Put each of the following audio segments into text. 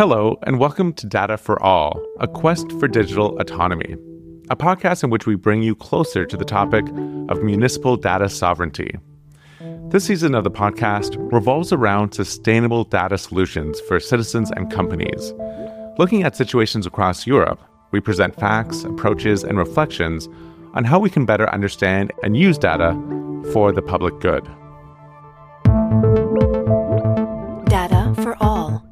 Hello, and welcome to Data for All, a quest for digital autonomy, a podcast in which we bring you closer to the topic of municipal data sovereignty. This season of the podcast revolves around sustainable data solutions for citizens and companies. Looking at situations across Europe, we present facts, approaches, and reflections on how we can better understand and use data for the public good. Data for All.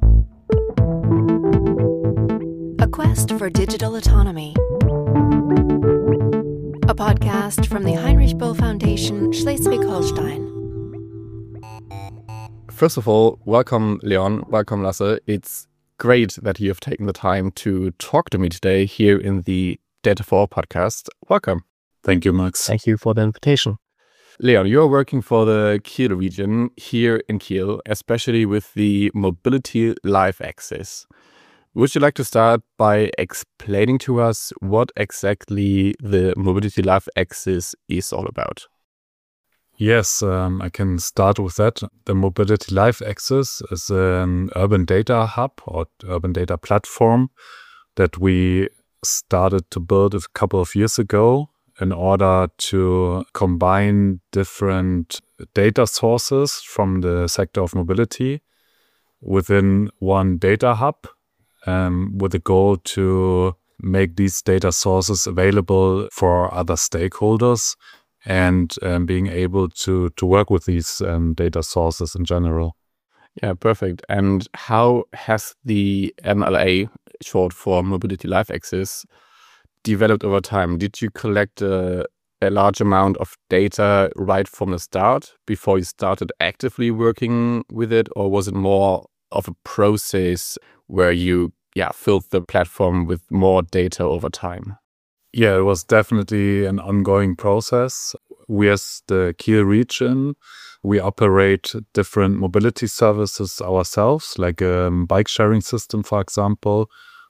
A quest for digital autonomy. A podcast from the Heinrich Böll Foundation, Schleswig-Holstein. First of all, welcome, Leon. Welcome, Lasse. It's great that you have taken the time to talk to me today here in the Data for All podcast. Welcome. Thank you, Max. Thank you for the invitation. Leon, you're working for the Kiel region here in Kiel, especially with the Mobility Life Axis. Would you like to start by explaining to us what exactly the Mobility Life Axis is all about? Yes, I can start with that. The Mobility Life Axis is an urban data hub or urban data platform that we started to build a couple of years ago in order to combine different data sources from the sector of mobility within one data hub, with the goal to make these data sources available for other stakeholders and being able to work with these data sources in general. Yeah, perfect. And how has the MLA, short for Mobility Life Axis, developed over time? Did you collect a large amount of data right from the start before you started actively working with it? Or was it more of a process where you filled the platform with more data over time? Yeah, it was definitely an ongoing process. We as the Kiel region, we operate different mobility services ourselves, like a bike sharing system, for example,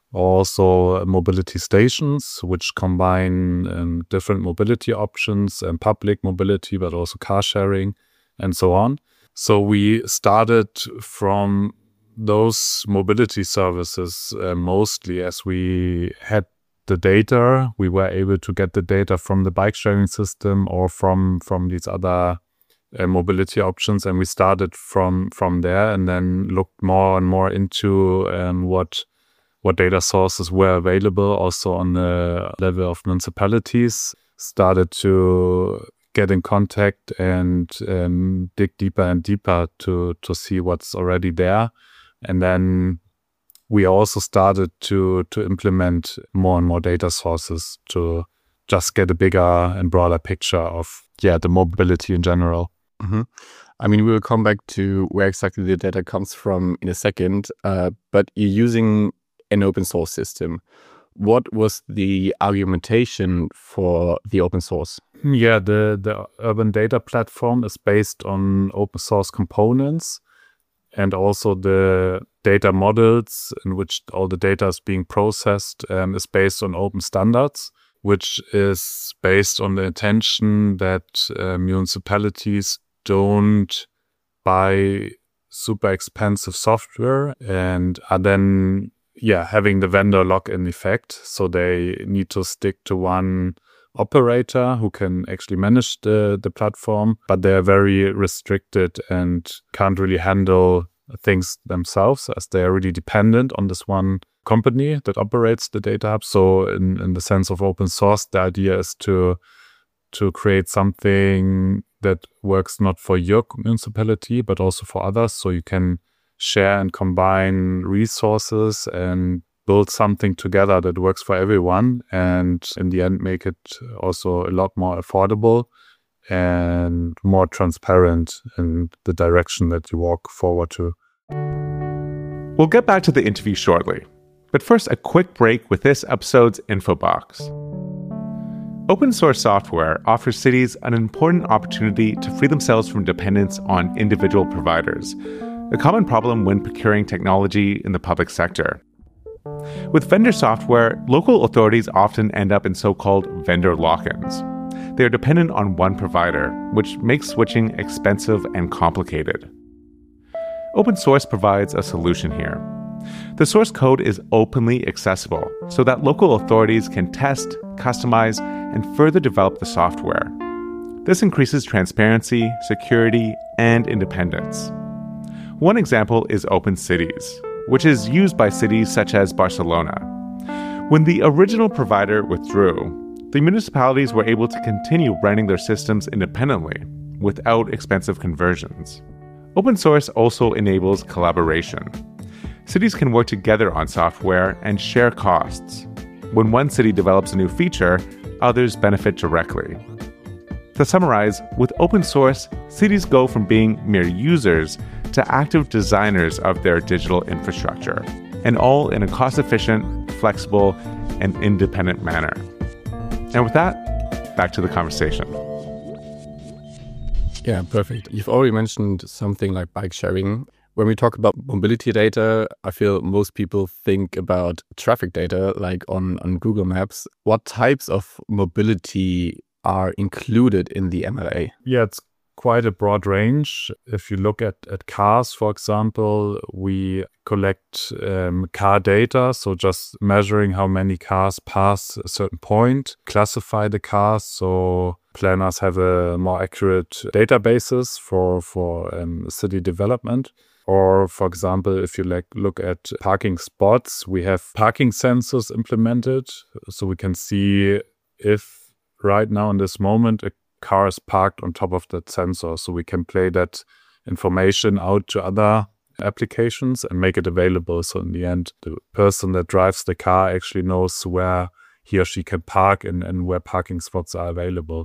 also mobility stations, which combine different mobility options and public mobility, but also car sharing and so on. So we started from those mobility services mostly as we had the data. We were able to get the data from the bike sharing system or from these other mobility options, and we started from there and then looked more and more into what data sources were available also on the level of municipalities, started to get in contact and dig deeper and deeper to see what's already there. And then we also started to implement more and more data sources to just get a bigger and broader picture of the mobility in general. Mm-hmm. I mean, we will come back to where exactly the data comes from in a second, but you're using an open source system. What was the argumentation for the open source? Yeah, the urban data platform is based on open source components, and also the data models in which all the data is being processed is based on open standards, which is based on the intention that municipalities don't buy super expensive software and are then having the vendor lock-in effect. So they need to stick to one operator who can actually manage the platform, but they're very restricted and can't really handle things themselves as they are really dependent on this one company that operates the data hub. So in the sense of open source, the idea is to create something that works not for your municipality, but also for others. So you can share and combine resources and build something together that works for everyone, and in the end make it also a lot more affordable and more transparent in the direction that you walk forward to. We'll get back to the interview shortly, but first a quick break with this episode's info box. Open source software offers cities an important opportunity to free themselves from dependence on individual providers, a common problem when procuring technology in the public sector. With vendor software, local authorities often end up in so-called vendor lock-ins. They are dependent on one provider, which makes switching expensive and complicated. Open source provides a solution here. The source code is openly accessible so that local authorities can test, customize, and further develop the software. This increases transparency, security, and independence. One example is Open Cities, which is used by cities such as Barcelona. When the original provider withdrew, the municipalities were able to continue running their systems independently without expensive conversions. Open source also enables collaboration. Cities can work together on software and share costs. When one city develops a new feature, others benefit directly. To summarize, with open source, cities go from being mere users to active designers of their digital infrastructure, and all in a cost-efficient, flexible, and independent manner. And with that, back to the conversation. Yeah, perfect. You've already mentioned something like bike sharing. When we talk about mobility data, I feel most people think about traffic data, like on Google Maps. What types of mobility are included in the MLA? Yeah, it's quite a broad range. If you look at cars, for example, we collect car data, so just measuring how many cars pass a certain point, classify the cars, so planners have a more accurate databases for city development. Or, for example, if you look at parking spots, we have parking sensors implemented, so we can see if right now in this moment a car is parked on top of that sensor, so we can play that information out to other applications and make it available. So in the end, the person that drives the car actually knows where he or she can park and where parking spots are available.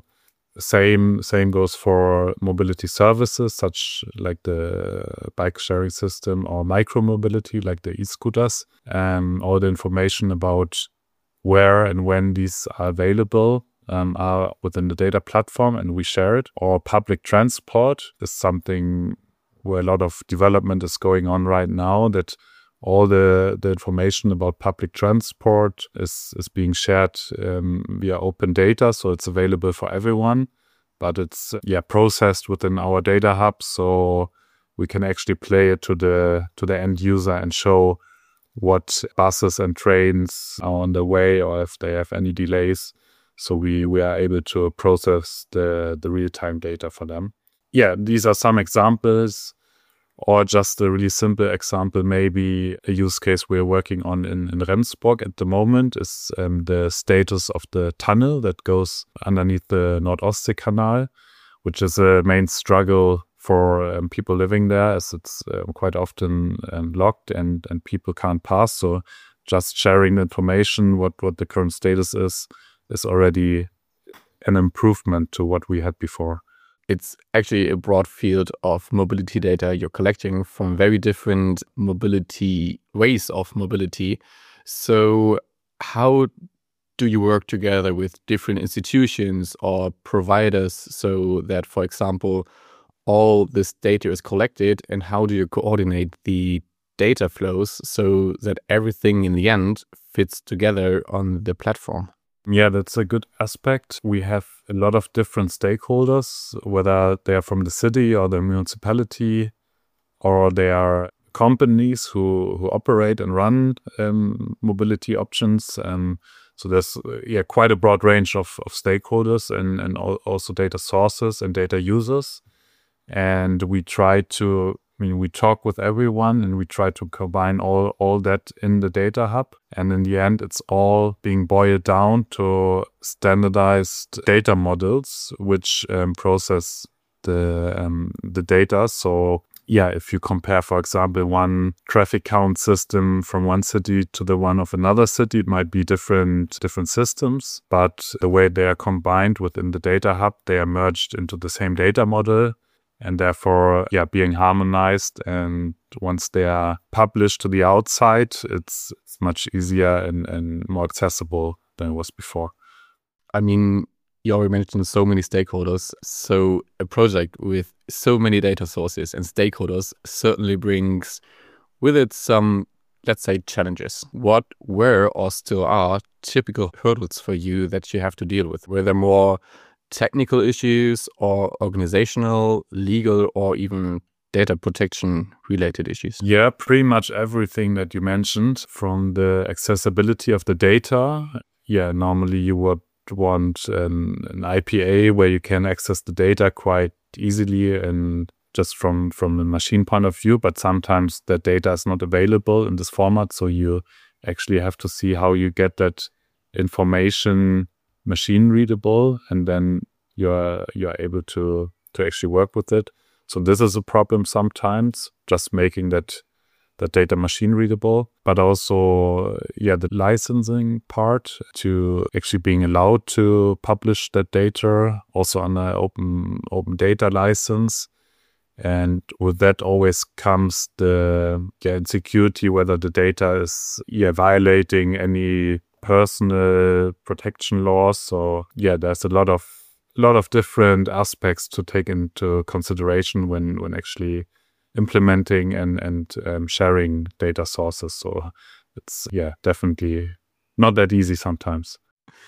Same goes for mobility services, such like the bike sharing system or micro-mobility, like the e-scooters. All the information about where and when these are available are within the data platform, and we share it. Or public transport is something where a lot of development is going on right now, that all the information about public transport is being shared via open data, so it's available for everyone. But it's processed within our data hub, so we can actually play it to the end user and show what buses and trains are on the way or if they have any delays. So we are able to process the real-time data for them. Yeah, these are some examples. Or just a really simple example, maybe a use case we're working on in Rendsburg at the moment is the status of the tunnel that goes underneath the Nord-Ostsee-Canal, which is a main struggle for people living there, as it's quite often locked and people can't pass. So just sharing the information, what the current status is already an improvement to what we had before. It's actually a broad field of mobility data you're collecting from very different mobility ways of mobility. So how do you work together with different institutions or providers so that, for example, all this data is collected, and how do you coordinate the data flows so that everything in the end fits together on the platform? Yeah, that's a good aspect. We have a lot of different stakeholders, whether they are from the city or the municipality, or they are companies who operate and run mobility options. So there's quite a broad range of stakeholders and also data sources and data users. And we talk with everyone, and we try to combine all that in the data hub. And in the end, it's all being boiled down to standardized data models, which process the data. So if you compare, for example, one traffic count system from one city to the one of another city, it might be different systems, but the way they are combined within the data hub, they are merged into the same data model. And therefore, being harmonized. And once they are published to the outside, it's much easier and more accessible than it was before. I mean, you already mentioned so many stakeholders. So a project with so many data sources and stakeholders certainly brings with it some, let's say, challenges. What were or still are typical hurdles for you that you have to deal with? Were there more technical issues or organizational, legal, or even data protection related issues? Yeah, pretty much everything that you mentioned, from the accessibility of the data. Yeah, normally you would want an IPA where you can access the data quite easily and just from the machine point of view, but sometimes the data is not available in this format, so you actually have to see how you get that information machine readable, and then you're able to actually work with it. So this is a problem sometimes, just making that data machine readable, but also, the licensing part, to actually being allowed to publish that data also on an open data license. And with that always comes the insecurity whether the data is violating any personal protection laws. So there's a lot of different aspects to take into consideration when actually implementing and sharing data sources. So it's definitely not that easy sometimes.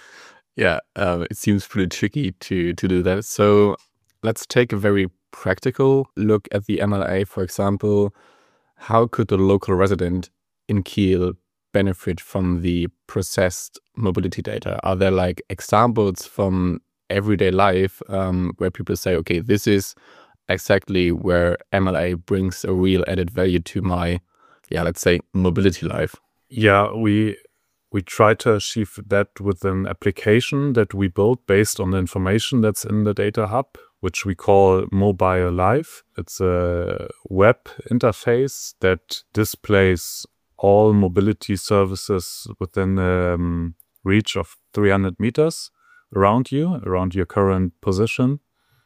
It seems pretty tricky to do that. So let's take a very practical look at the MLA. For example, how could the local resident in Kiel benefit from the processed mobility data? Are there like examples from everyday life where people say, okay, this is exactly where MLA brings a real added value to my, let's say, mobility life? Yeah, we try to achieve that with an application that we built based on the information that's in the data hub, which we call Mobile Life. It's a web interface that displays all mobility services within reach of 300 meters around your current position,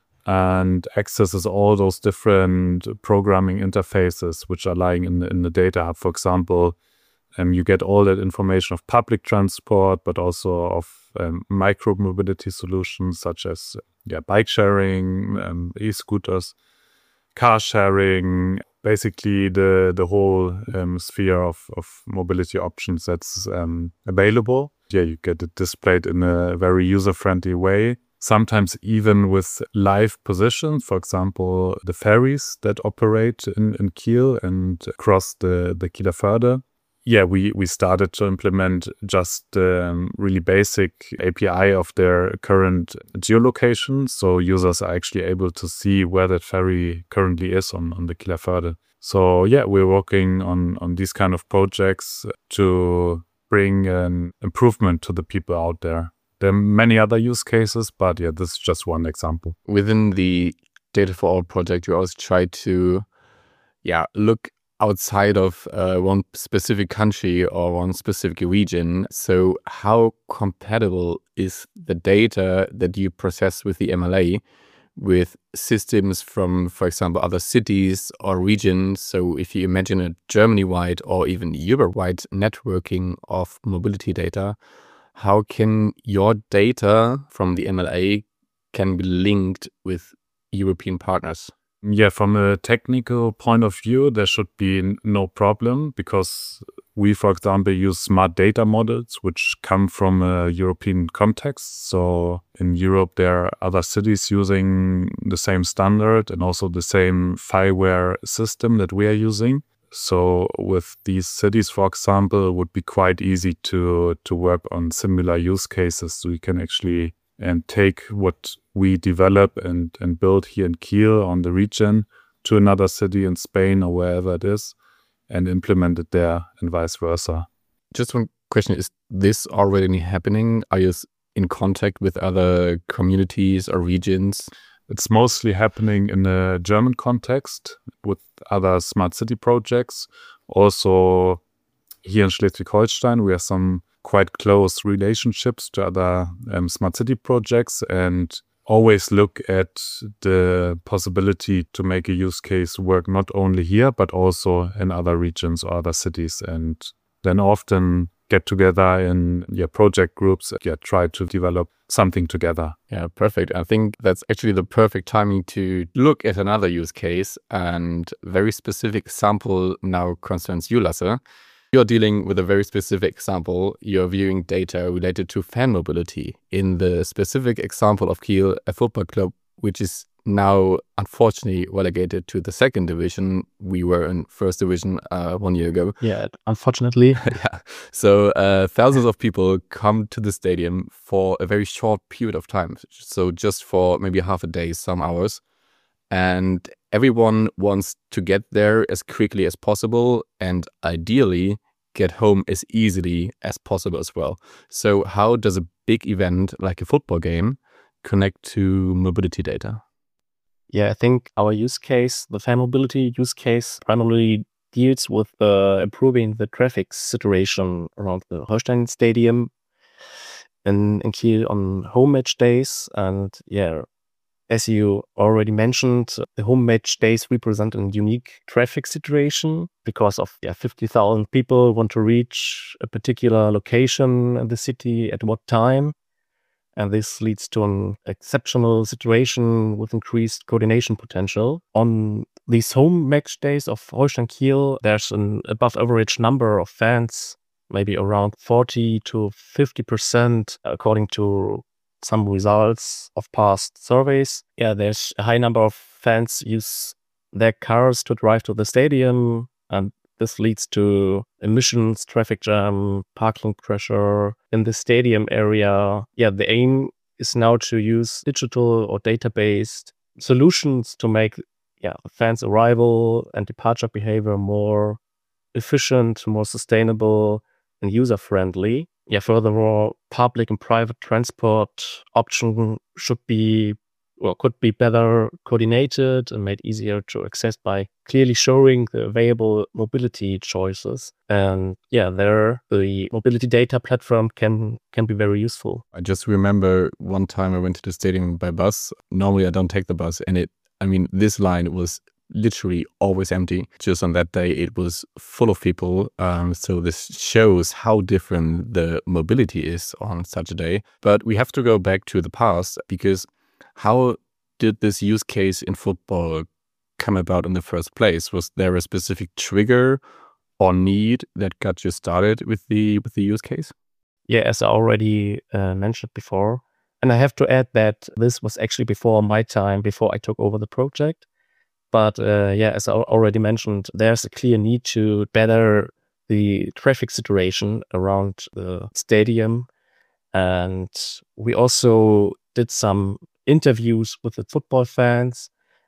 and accesses all those different programming interfaces which are lying in the data hub. For example, you get all that information of public transport, but also of micro mobility solutions such as bike sharing, e-scooters, car sharing, basically the whole sphere of mobility options that's available. You get it displayed in a very user-friendly way, sometimes even with live positions. For example, the ferries that operate in Kiel and across the Kieler Förde. We started to implement just really basic API of their current geolocation. So users are actually able to see where that ferry currently is on the Kieler Förde. So we're working on these kind of projects to bring an improvement to the people out there. There are many other use cases, but this is just one example. Within the Data for All project, you also try to look outside of one specific country or one specific region. So how compatible is the data that you process with the MLA with systems from, for example, other cities or regions? So if you imagine a Germany-wide or even Europe-wide networking of mobility data, how can your data from the MLA can be linked with European partners? From a technical point of view, there should be no problem, because we, for example, use smart data models which come from a European context. So in Europe, there are other cities using the same standard and also the same fileware system that we are using. So with these cities, for example, it would be quite easy to work on similar use cases. So we can actually take what we develop and build here in Kiel on the region to another city in Spain or wherever it is and implement it there, and vice versa. Just one question, is this already happening? Are you in contact with other communities or regions? It's mostly happening in the German context with other smart city projects. Also here in Schleswig-Holstein, we have some quite close relationships to other smart city projects, and always look at the possibility to make a use case work not only here, but also in other regions or other cities, and then often get together in project groups, try to develop something together. Yeah, perfect. I think that's actually the perfect timing to look at another use case, and very specific example now concerns you, Lasse. You're dealing with a very specific example. You're viewing data related to fan mobility. In the specific example of Kiel, a football club which is now unfortunately relegated to the second division. We were in first division 1 year ago. Yeah, unfortunately. Yeah. So thousands of people come to the stadium for a very short period of time. So just for maybe half a day, some hours. And everyone wants to get there as quickly as possible and ideally get home as easily as possible as well. So how does a big event like a football game connect to mobility data? Yeah, I think our use case, the fan mobility use case, primarily deals with improving the traffic situation around the Holstein Stadium in Kiel on home match days. And yeah, as you already mentioned, the home match days represent a unique traffic situation because of 50,000 people want to reach a particular location in the city at what time. And this leads to an exceptional situation with increased coordination potential. On these home match days of Holstein Kiel, there's an above average number of fans, maybe around 40 to 50%, according to some results of past surveys. Yeah, there's a high number of fans use their cars to drive to the stadium, and this leads to emissions, traffic jam, parking pressure in the stadium area. Yeah, the aim is now to use digital or data-based solutions to make fans' arrival and departure behavior more efficient, more sustainable, and user-friendly. Yeah, furthermore, public and private transport option could be better coordinated and made easier to access by clearly showing the available mobility choices. And there the mobility data platform can be very useful. I just remember one time I went to the stadium by bus. Normally I don't take the bus, and this line was literally always empty. Just on that day, it was full of people. So this shows how different the mobility is on such a day. But we have to go back to the past, because how did this use case in football come about in the first place? Was there a specific trigger or need that got you started with the use case? Yeah, as I already mentioned before. And I have to add that this was actually before my time, before I took over the project. But as I already mentioned, there's a clear need to better the traffic situation around the stadium. And we also did some interviews with the football fans.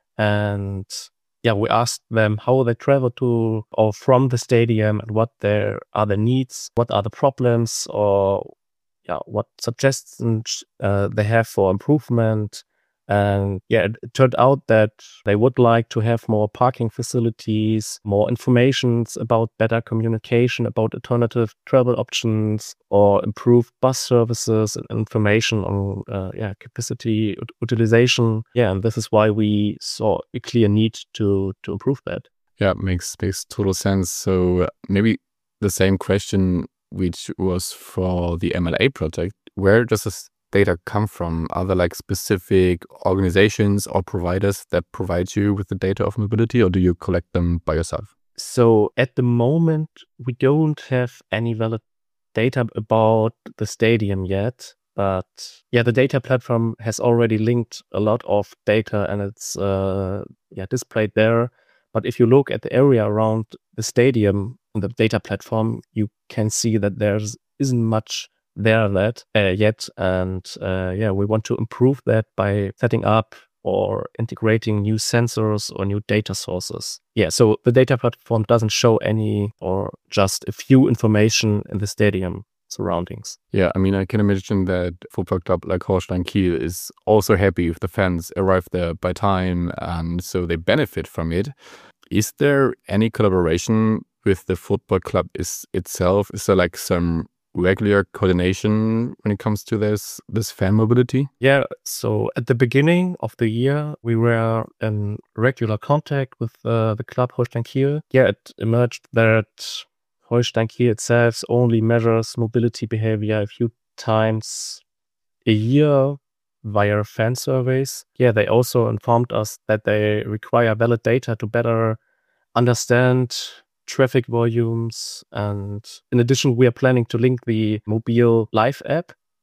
And we asked them how they travel to or from the stadium and what their other needs, what are the problems, or what suggestions they have for improvement. And it turned out that they would like to have more parking facilities, more informations about better communication, about alternative travel options, or improved bus services and information on capacity utilization. Yeah, and this is why we saw a clear need to improve that. Yeah, makes total sense. So maybe the same question which was for the MLA project, where does this data come from? Are there specific organizations or providers that provide you with the data of mobility, or do you collect them by yourself? So at the moment, we don't have any valid data about the stadium yet. But the data platform has already linked a lot of data, and it's displayed there. But if you look at the area around the stadium in the data platform, you can see that there isn't much there yet. And we want to improve that by setting up or integrating new sensors or new data sources. So the data platform doesn't show any or just a few information in the stadium surroundings. Yeah, I can imagine that football club like Holstein Kiel is also happy if the fans arrive there by time, and so they benefit from it. Is there any collaboration with the football club itself? Is there some regular coordination when it comes to this fan mobility? Yeah, so at the beginning of the year, we were in regular contact with the club Holstein Kiel. It emerged that Holstein Kiel itself only measures mobility behavior a few times a year via fan surveys. They also informed us that they require valid data to better understand traffic volumes. And in addition, we are planning to link the Mobile Live app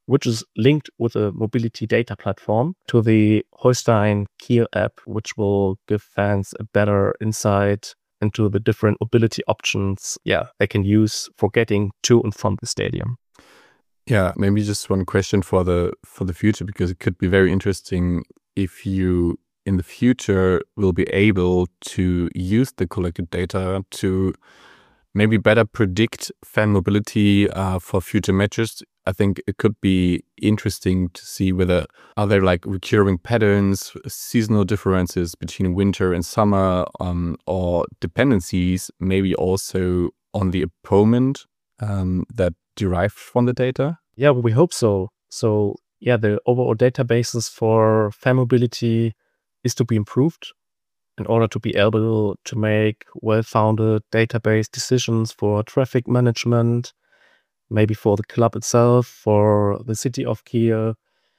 which is linked with a mobility data platform to the Holstein Kiel app, which will give fans a better insight into the different mobility options they can use for getting to and from the stadium. Yeah, maybe just one question for the future, because it could be very interesting if you in the future will be able to use the collected data to maybe better predict fan mobility for future matches. I think it could be interesting to see whether are there like recurring patterns, seasonal differences between winter and summer, or dependencies maybe also on the opponent that derive from the data? Yeah, we hope so. So the overall databases for fan mobility is to be improved in order to be able to make well-founded database decisions for traffic management, maybe for the club itself, for the city of Kiel.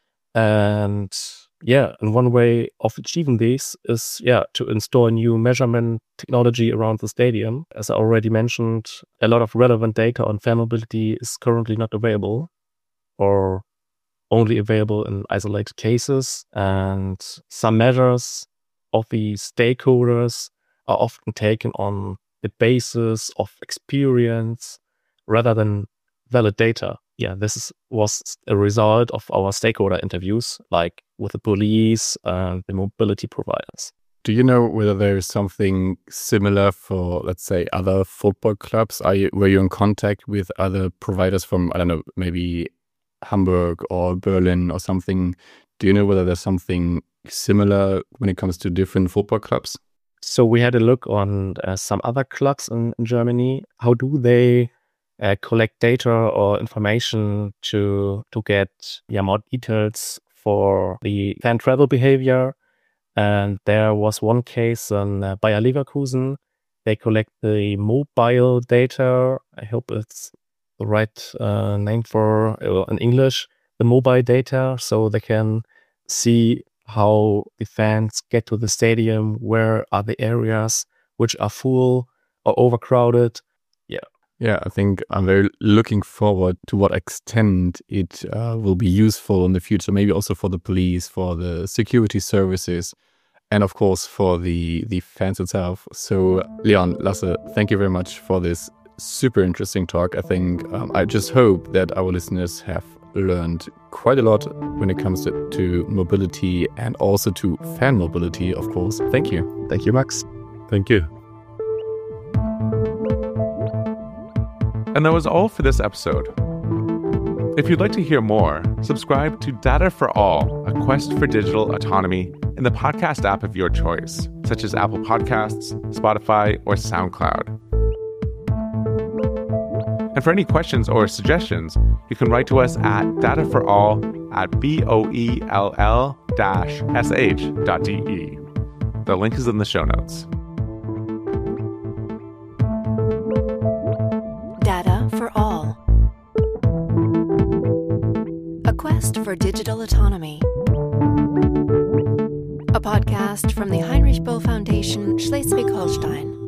And one way of achieving this is to install new measurement technology around the stadium. As I already mentioned, a lot of relevant data on fan mobility is currently not available or only available in isolated cases, and some measures of the stakeholders are often taken on the basis of experience rather than valid data. This was a result of our stakeholder interviews, like with the police and the mobility providers. Do you know whether there is something similar for, let's say, other football clubs? Were you in contact with other providers from, I don't know, maybe Hamburg or Berlin or something? Do you know whether there's something similar when it comes to different football clubs? So we had a look on some other clubs in Germany. How do they collect data or information to get more details for the fan travel behavior? And there was one case in Bayer Leverkusen. They collect the mobile data. I hope it's the right name for in English, the mobile data, so they can see how the fans get to the stadium, where are the areas which are full or overcrowded. Yeah, I think I'm very looking forward to what extent it will be useful in the future, maybe also for the police, for the security services, and of course for the fans itself. So Leon, Lasse, thank you very much for this super interesting talk. I think I just hope that our listeners have learned quite a lot when it comes to mobility and also to fan mobility, of course. Thank you. Thank you, Max. Thank you. And that was all for this episode. If you'd like to hear more, subscribe to Data for All, a quest for digital autonomy in the podcast app of your choice, such as Apple Podcasts, Spotify, or SoundCloud. And for any questions or suggestions, you can write to us at dataforall@boell-sh.de. The link is in the show notes. Data for All. A quest for digital autonomy. A podcast from the Heinrich Böll Foundation, Schleswig-Holstein.